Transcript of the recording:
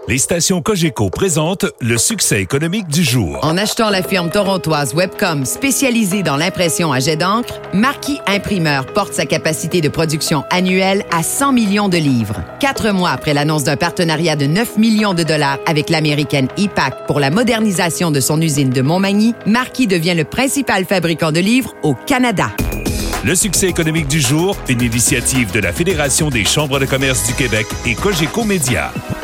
Les stations Cogeco présentent le succès économique du jour. En achetant la firme torontoise Webcom spécialisée dans l'impression à jet d'encre, Marquis Imprimeur porte sa capacité de production annuelle à 100 millions de livres. 4 mois après l'annonce d'un partenariat de 9 millions de dollars avec l'américaine e-Pack pour la modernisation de son usine de Montmagny, Marquis devient le principal fabricant de livres au Canada. Le succès économique du jour, une initiative de la Fédération des chambres de commerce du Québec et Cogeco Média.